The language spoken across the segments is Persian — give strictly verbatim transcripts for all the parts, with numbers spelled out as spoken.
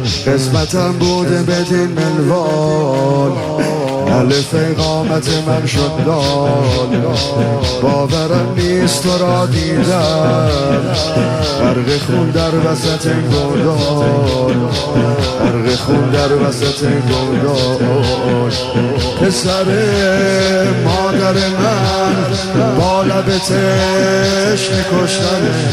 قسمتم بوده بدین منوال، الف اقامت من شد دال. باورم نیست تو را دیدم، غرق خون در وسط گودال، غرق خون در وسط گودال. پسر مادر من با لب تشنه کشتنه،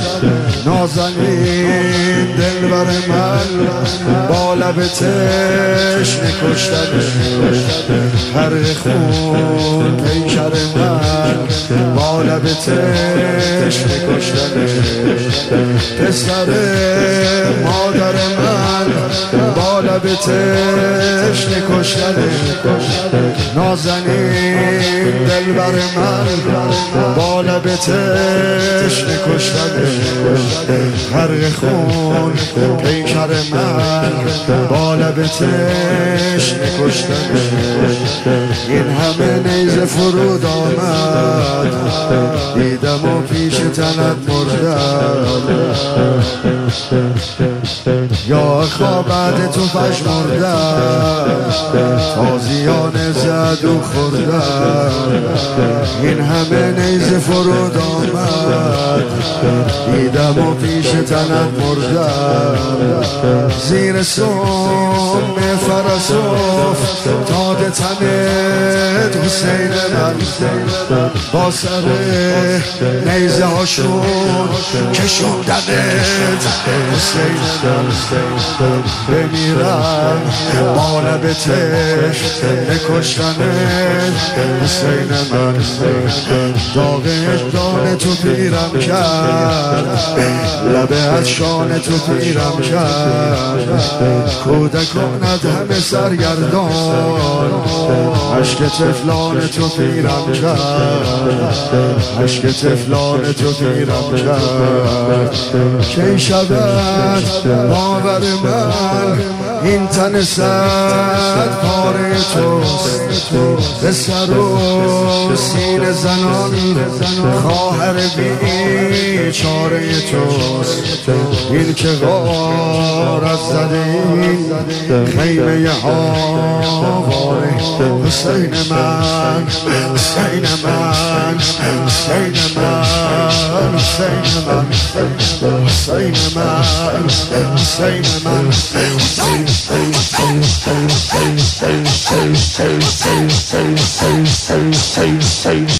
نازنین دلبر من با لب تشنه کشتنه. غرق خون پیکر من با لب تشنه کشتنه. پسر مادر من با لب تشنه کشتنه، نازنین دلبر من با لب تشنه کشتنه. غرق خون پیکر من با لب تشنه کشتنه. این همه نیزه فرود آمد، دیدم و پیش تنت مردم. یا خواه بعد تو پشمردم، تازیانه زد و خوردم. این همه نیزه فرود آمد، دیدم و پیش تنت مردم. زیر سم فرسوف داده تنت حسین من، با سر نیزه هاشون کشوندنت حسین من. بمیرم با لب تشنه کشتنت حسین من. داغ اجدان تو پیرم کرد، لب از شان تو پیرم کرد. کودکانت همه سرگردان، عشق تفلان تو پیرم کرد، عشق تفلان تو پیرم کرد. کی شود باور من این تن صد پاره توست، به سر و سینه زنان خواهر بیچاره توست. این که غارت زده این خیمه آواره حسین من، حسین من، حسین من، حسین من، حسین من، حسین من، حسین من.